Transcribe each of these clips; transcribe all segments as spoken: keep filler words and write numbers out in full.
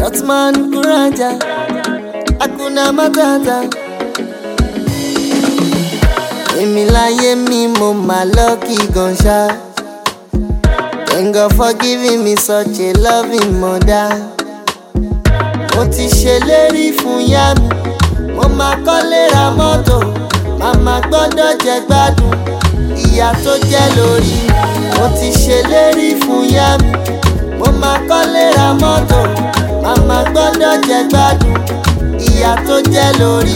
Otman Kuranja, Hakuna Matata. Èmi láyé mi mo ma lucky gan ṣá. Thank God for giving me such a loving mother. Mo ti ṣèlérí fún ìyá mi, mo máa kọ́lé ra mọ́tò, màmá gbọ́dọ̀ jẹ gbádùn ìyà tó jẹ́ lórí. Mo ti ṣèlérí fún ìyá mi, mo máa kọ́lé ra mọ́tò, màmá gbọ́dọ̀ jẹ gbádùn ìyà tó jẹ́ lórí.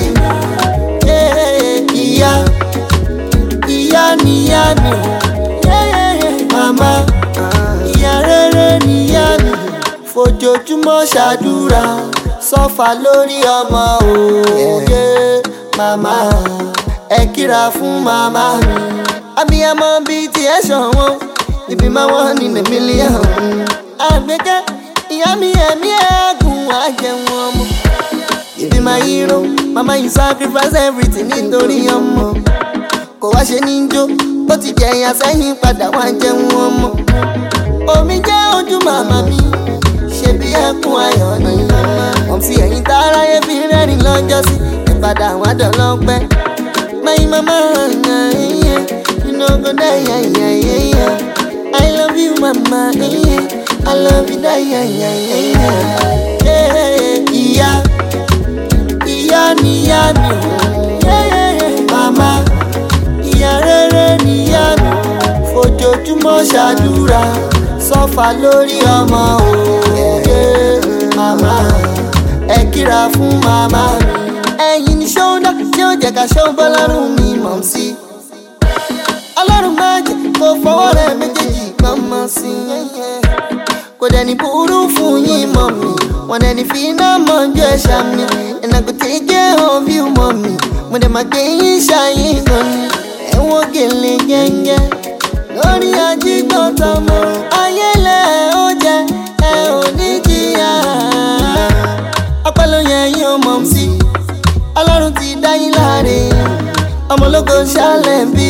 Ìyá, ìyá níyá mi, màmá, ìyá rere níyá mi. Fojoojúmọ́ ṣàdúrà, sọ́fà lórí ọmọ òye. Màmá, ẹ kíra fún màmá mi. Abiyamọ bíi ti ẹ̀ ṣọ̀wọ́n, ibi máa wọ́n ní mílíọ̀nù. Àgbẹ̀kẹ́, ìyá mi ẹ̀mí ẹ̀gùn àjẹun ọmọ. You be my hero, mama you sacrifice everything nítorí ọmọ. Kò wá ṣe ní jó, ó ti jẹ̀yà sẹ́yìn padà wá jẹun ọmọ. Omi jẹ́ ojú màmá mi, ṣe bí ẹkún ayọ̀ ní màmá. Mọ̀mísí ẹ̀yìn tára yẹ fi rẹ́rìn lọ́jọ́ sí, ìpadà wá dọ̀lọ́pẹ́. My mama, you know go die, yeah, yeah, yeah, yeah. I love you mama, yeah. I love you die, yeah, yeah, yeah, yeah. Ìyá, ìyá níyá mi, màmá, ìyá rere níyá mi. Fojoojúmọ́ ṣàdúrà, sọ́fà lórí ọmọ òye. Màmá, ẹ kíra fún màmá mi. Ẹ̀yin ni ṣọ́ńdà tí ó jẹ́ ká ṣọ́ bọ́lárùn mi mọ̀ sí. Ọlọ́run máa jẹ́ kó fọwọ́ rẹ̀ méjèèjì kan mọ̀ sí. Kò dẹni burú fún yín mọ̀ mi, wọ́n dẹni fi iná mọ̀ jọ ẹ̀ṣà mi. And I go take care of you mọ̀ mi, mo dẹ̀ máa gbé yín ṣáyín gan ni. Ẹ̀wọ̀n gèlè gẹ́gẹ́ lórí ajígbọ̀n tọmọ. Ayélẹ̀ ó jẹ ẹ ò ní jìyà. Ọpẹ́ ló yẹ yín ó mọ̀ sí. Ọlọ́run ti dá yín láre, ọmọ ológo ṣálẹ̀ bí.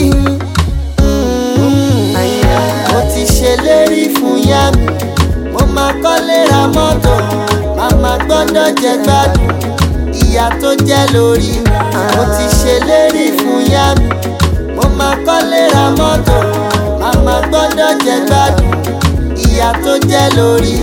Mo ti ṣèlérí fún ìyá mi, mo máa kọ́lé ra mọ́tò, màmá gbọ́dọ̀ jẹ gbádùn ìyà tó jẹ́ lórí. Mo ti ṣèlérí fún ìyá mi, mo máa kọ́lé ra mọ́tò, màmá gbọ́dọ̀ jẹ gbádùn ìyà tó jẹ́ lórí.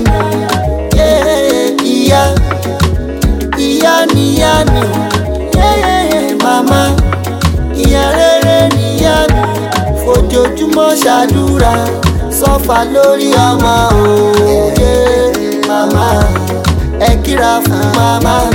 Ìyá, ìyá níyá mi, màmá, ìyá rere níyá mi. Fojoojúmọ́ ṣàdúrà, sọ́fà lórí ọmọ òye. Màmá, ẹ kíra fún màmá.